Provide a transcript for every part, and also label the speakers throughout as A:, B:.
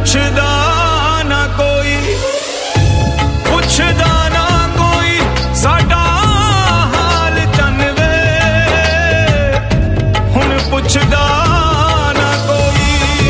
A: ਪੁੱਛਦਾ ਨਾ ਕੋਈ, ਪੁੱਛਦਾ ਨਾ ਕੋਈ ਸਾਡਾ ਹਾਲ ਚੰਨ ਵੇ, ਹੁਣ ਪੁੱਛਦਾ ਨਾ ਕੋਈ।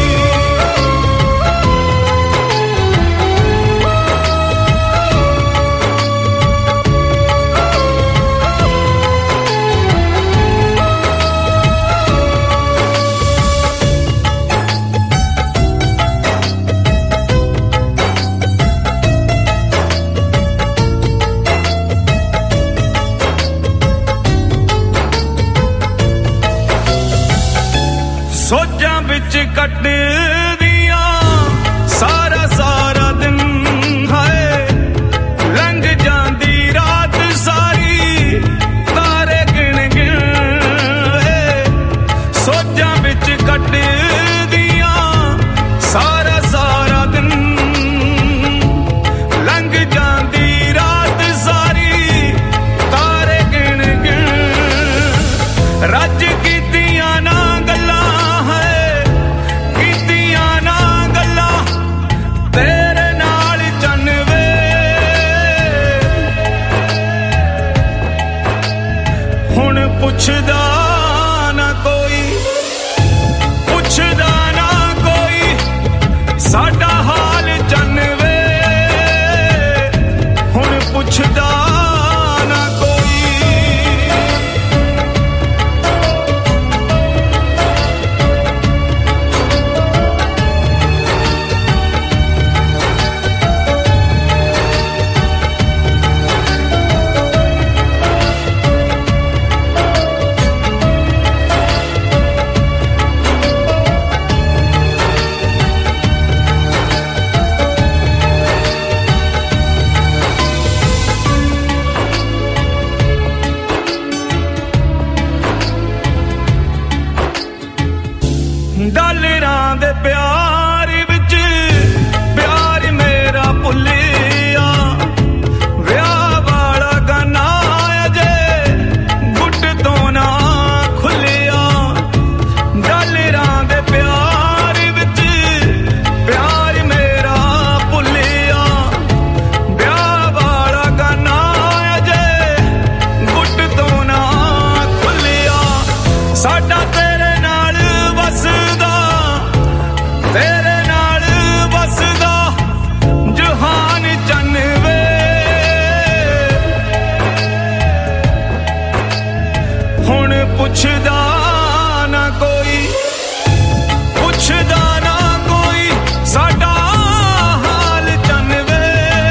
A: ਸੋਚਾਂ ਵਿੱਚ ਕੱਟਦੀਆਂ ਸਾਰਾ ਸਾਰਾ ਦਿਨ, ਹਾਏ ਲੰਘ ਜਾਂਦੀ ਰਾਤ ਸਾਰੀ ਤਾਰੇ ਗਿਣ ਗਿਣ, ਸੋਚਾਂ ਵਿੱਚ ਕੱਟਦੀਆਂ ਸਾਰਾ ਸਾਰਾ ਦਿਨ, ਲੰਘ ਜਾਂਦੀ ਰਾਤ ਸਾਰੀ ਤਾਰੇ ਗਿਣ ਗਿਣ, ਰੱਜ ਕੀਤੀਆਂ ਨਾ ਗੱਲਾਂ ਤੇਰੇ ਨਾਲ ਚੰਨ ਵੇ, ਹੁਣ ਪੁੱਛਦਾ ਨਾ ਕੋਈ, ਪੁੱਛਦਾ ਨਾ ਕੋਈ ਸਾਡਾ ਹਾਲ ਚੰਨ ਵੇ, ਹੁਣ ਪੁੱਛਦਾ ਨਾ ਕੋਈ। ਡਾਲਰਾਂ ਦੇ ਪਿਆਰ ਵਿੱਚ ਪਿਆਰ ਮੇਰਾ ਭੁੱਲਿਆ, ਵਿਆਹ ਵਾਲਾ ਗਾਨਾ ਅਜੇ ਗੁੱਟ ਤੋਂ ਨਾ ਖੁੱਲਿਆ, ਡਾਲਰਾਂ ਦੇ ਪਿਆਰ ਵਿੱਚ ਪਿਆਰ ਮੇਰਾ ਭੁੱਲਿਆ, ਵਿਆਹ ਵਾਲਾ ਗਾਨਾ ਅਜੇ ਗੁੱਟ ਤੋਂ ਨਾ ਖੁੱਲਿਆ, ਸਾਡਾ ਤੇਰੇ ਨਾਲ ਵਸਦਾ, ਤੇਰੇ ਨਾਲ ਵਸਦਾ ਜਹਾਨ ਚੰਨ ਵੇ, ਹੁਣ ਪੁੱਛਦਾ ਨਾ ਕੋਈ, ਪੁੱਛਦਾ ਨਾ ਕੋਈ ਸਾਡਾ ਹਾਲ ਚੰਨ ਵੇ,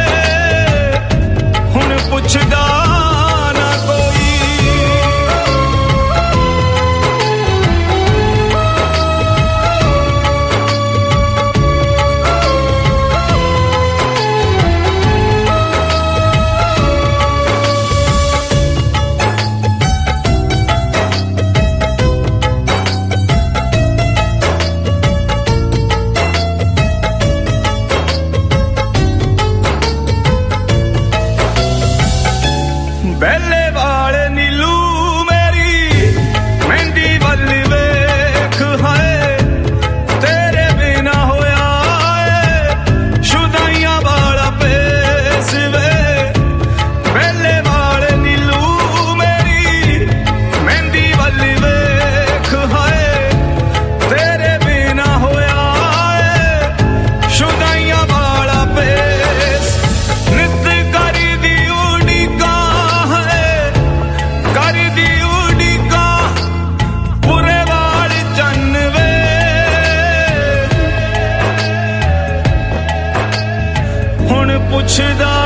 A: ਹੁਣ ਪੁੱਛਦਾ ਨਾ ਕੋਈ। ਬੈਲੇ ਵਾਲੇ ਨੀਲੂ ਮੇਰੀ ਮਹਿੰਦੀ ਵੱਲ ਵੇਖ, ਹਾਏ ਤੇਰੇ ਬਿਨਾ ਹੋਇਆ ਏ ਸ਼ੁਦਾਈਆਂ ਵਾਲਾ ਪੇਸ ਵੇ, ਬੈਲੇ ਵਾਲੇ ਨੀਲੂ ਮੇਰੀ ਮਹਿੰਦੀ ਵੱਲ ਵੇਖ, ਹਾਏ ਤੇਰੇ ਬਿਨਾ ਹੋਇਆ ਏ ਸ਼ੁਦਾਈਆਂ ਵਾਲਾ ਪੇਸ, ਨਿੱਤ ਕਰਦੀ ਉਡੀਕਾਂ ਕਰਦੀ ਉਡੀਕਾਂ ਪੂਰੇ ਵਾਲ ਚੰਨ ਵੇ, ਹੁਣ ਪੁੱਛਦਾ